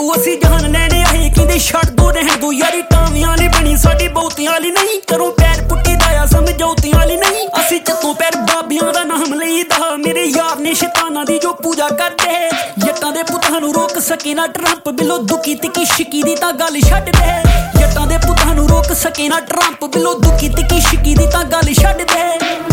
ਤੋਂ ਅਸੀਂ ਜਾਨ ਲੈਣੇ ਆਏ ਕਹਿੰਦੇ ਛੱਡ ਦੋ ਰਹਿਣ ਦੋ ਯਾਰੀ ਟਾਵਿਆਂ ਵਾਲੀ ਬਣੀ ਸਾਡੀ ਬਹੁਤਿਆਂ ਵਾਲੀ ਨਹੀਂ ਕਰੋ ਪੈਰ ਪੁੱਟੀ ਦਾ ਆ ਸਮਝੌਤਿਆਂ ਵਾਲੀ ਨਹੀਂ ਅਸੀਂ ਚੱਤੋਂ ਪੈਰ ਬਾਬਿਆਂ ਦਾ ਨਾਮ ਲਈਦਾ ਮੇਰੇ ਯਾਰ ਨੇ ਸ਼ੈਤਾਨਾਂ ਦੀ ਜੋ ਪੂਜਾ ਕਰਦੇ ਜੱਟਾਂ ਦੇ ਪੁੱਤਾਂ ਨੂੰ ਰੋਕ ਸਕੇ ਨਾ ਟਰੰਪ ਬਿੱਲੋ ਦੁਖੀ ਤਿੱਕੀ ਸ਼ਿਕੀ ਦੀ ਤਾਂ ਗੱਲ ਛੱਡ ਦੇ ਜੱਟਾਂ ਦੇ ਪੁੱਤਾਂ ਨੂੰ ਰੋਕ ਸਕੇ ਨਾ ਟਰੰਪ ਬਿੱਲੋ ਦੁਖੀ ਤਿੱਕੀ ਸ਼ਿਕੀ ਦੀ ਤਾਂ ਗੱਲ ਛੱਡ ਦੇ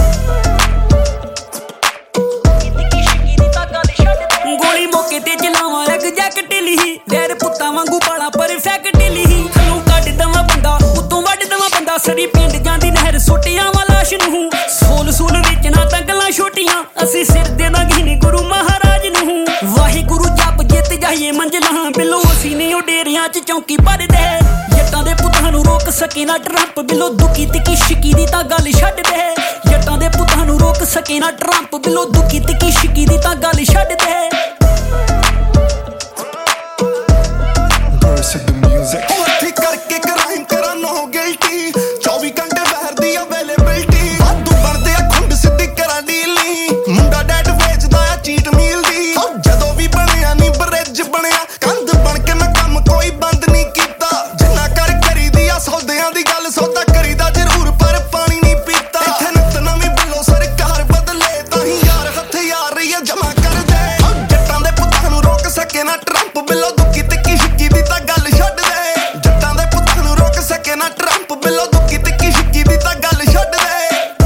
ਗੋਲੀ ਮੌਕੇ ਤੇ ਚਲਾਵਾਂ ਇੱਕ ਜੈਕਟ ਢਿੱਲੀ ਵੈਰ ਪੁੱਤਾਂ ਵਾਂਗੂ ਪਾਲਾ ਪਰਫੈਕਟ ਢਿੱਲੀ ਥੱਲੋਂ ਕੱਢ ਦਵਾਂ ਬੰਦਾ ਉੱਤੋਂ ਵੱਢ ਦਵਾਂ ਬੰਦਾ ਸਰੀ ਪਿੰਡ ਜਾਂਦੀ ਨਹਿਰ ਸੁੱਟਿਆਂ ਵਾ ਲਾਸ਼ ਨੂੰ ਸੂਲ ਵਿੱਚ ਨਾ ਤਾਂ ਗੱਲਾਂ ਛੋਟੀਆਂ ਅਸੀਂ ਸਿਰ ਦੇ ਦਾਂਗੇ ਨੀ ਗੁਰੂ ਮਹਾਰਾਜ ਨੂੰ ਵਾਹਿਗੁਰੂ ਜਪ ਜਿੱਤ ਜਾਈਏ ਮੰਜ਼ਲਾਂ ਬਿੱਲੋ ਅਸੀਂ ਨੇ ਉਹ ਡੇਰਿਆਂ 'ਚ ਚੌਂਕੀ ਭਰਦੇ ਜੱਟਾਂ ਦੇ ਪੁੱਤਾਂ ਨੂੰ ਰੋਕ ਸਕੇ ਨਾ ਟਰੰਪ ਬਿੱਲੋ ਦੁਖੀ ਤਿੱਕੀ ਸ਼ਿਕੀ ਦੀ ਤਾਂ ਗੱਲ ਛੱਡ ਦੇ ਜੱਟਾਂ ਦੇ ਪੁੱਤਾਂ ਨੂੰ ਰੋਕ ਸਕੇ ਨਾ ਟਰੰਪ ਬਿੱਲੋ ਦੁਖੀ ਤਿੱਕੀ ਸ਼ਿਕੀ ਦੀ ਤਾਂ ਗੱਲ ਛੱਡ ਦੇ ਉੱਥੇ ਕਰਕੇ ਕਰਾਈਮ ਕਰਾਂ ਨੋ ਗਿਲਟੀ 24 ਘੰਟੇ ਬਹਿਰ ਦੀ ਅਵੇਲੇਬਿਲਟੀ ਵਾਧੂ ਬਣਦੇ ਆ ਖੁੰਡ ਸਿੱਧੀ ਕਰਾਂ ਡੀਲੀ ਮੁੰਡਾ ਡੈਡ ਵੇਚਦਾ ਆ ਚੀਟ ਮੀਲ ਦੀ ਜਦੋਂ ਵੀ ਬਣਿਆ ਨੀ ਬ੍ਰਿਜ ਬਣਿਆ ਕੰਧ ਬਣ ਕੇ ਮੈਂ ਕੰਮ ਕੋਈ ਬੰਦ ਨਹੀਂ ਕੀਤਾ ਜਿੰਨਾ ਕਰ ਕਰੀਦੀ ਆ ਸੌਦਿਆਂ ਦੀ ਗੱਲ ਸੌਦਾ ਕਰੀਦਾ ਜ਼ਰੂਰ ਪਰ ਪਾਣੀ ਨਹੀਂ ਪੀਤਾ ਇੱਥੇ ਨਿਤ ਨਵੀਂ ਬਿੱਲੋ ਸਰਕਾਰ ਬਦਲੇ ਤਾਂ ਹੀ ਯਾਰ ਹਥਿਆਰ ਰਹੀ ਜਮਾ ਕਰਦੇ ਜੱਟਾਂ ਦੇ ਪੁੱਤਾਂ ਨੂੰ ਰੋਕ ਸਕੇ ਨਾ ਟਰੰਪ ਬਿੱਲੋ ਦੁਖੀ ਤਿੱਕੀ ਸ਼ਿੱਕੀ ਦੀ ਤਾਂ ਗੱਲ ਛੱਡ ਦੇ ਜੱਟਾਂ ਦੇ ਪੁੱਤਾਂ ਨੂੰ ਰੋਕ ਸਕੇ ਨਾ ਟਰੰਪ ਬਿੱਲੋ ਦੁਖੀ ਤਿੱਕੀ ਸ਼ਿੱਕੀ ਦੀ ਤਾਂ ਗੱਲ ਛੱਡ ਦੇ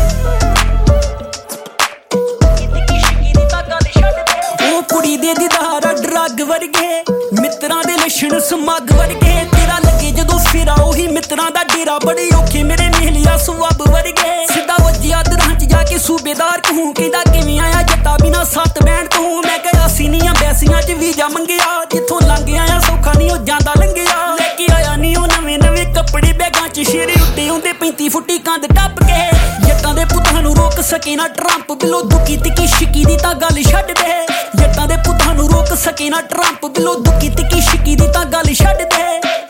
ਉਹ ਕੁੜੀ ਦੇ ਦੀਦਾਰ ਡਰੱਗ ਵਰਗੇ ਮਿੱਤਰਾਂ ਦੇ ਲੱਛਣ ਸਮੱਗ ਵਰਗੇ ਤੇਰਾ ਲੱਗੇ ਜਦੋਂ ਫਿਰਾ ਉਹੀ ਮਿੱਤਰਾਂ ਦਾ ਡੇਰਾ ਬੜੇ ਔਖੇ ਮੇਰੇ ਮੇਲਿਆ ਸੁਆਬ ਵਰਗੇ ਸਿੱਧਾ ਵੱਜਿਆ ਦਰਾਂ 'ਚ ਜਾ ਕੇ ਸੂਬੇਦਾਰ ਕਹੂੰ ਕਹਿੰਦਾ ਕਿਵੇਂ ਆਇਆ ਜੱਟਾ ਬਿਨਾ ਸੱਤ ਬੈਣ ਤੋਂ ਮੈਂ ਕਿਹਾ ਸੀਨੀਆਂ ਬੈਸੀਆਂ 'ਚ ਵੀਜ਼ਾ ਮੰਗਿਆ ਜਿੱਥੋਂ ਲੰਘ ਆਇਆ ਸੌਖਾ ਨਹੀਂ ਉਹ ਜਾਂਦਾ ਲੰਘਿਆ ਲੈ ਕੇ ਆਇਆ ਨਹੀਂ ਉਹ ਨਵੇਂ ਕੱਪੜੇ ਬੈਗਾਂ 'ਚ ਸ਼ੇਰੇ ਉੱਤੇ ਹੁੰਦੇ 35 ਫੁੱਟੀ ਕੰਧ ਟੱਪ ਕੇ ਜੱਟਾਂ ਦੇ ਪੁੱਤਾਂ ਨੂੰ ਰੋਕ ਸਕੇ ਨਾ ਟਰੰਪ ਬਿੱਲੋ ਦੁਖੀ ਤਿੱਕੀ ਸ਼ਿਕੀ ਦੀ ਤਾਂ ਗੱਲ ਛੱਡ ਦੇ ਜੱਟਾਂ ਦੇ ਪੁੱਤਾਂ ਨੂੰ ਰੋਕ ਸਕੇ ਨਾ ਟਰੰਪ ਬਿੱਲੋ ਦੁਖੀ ਤਿੱਕੀ ਸ਼ਿਕੀ ਦੀ ਤਾਂ ਗੱਲ ਛੱਡ ਦੇ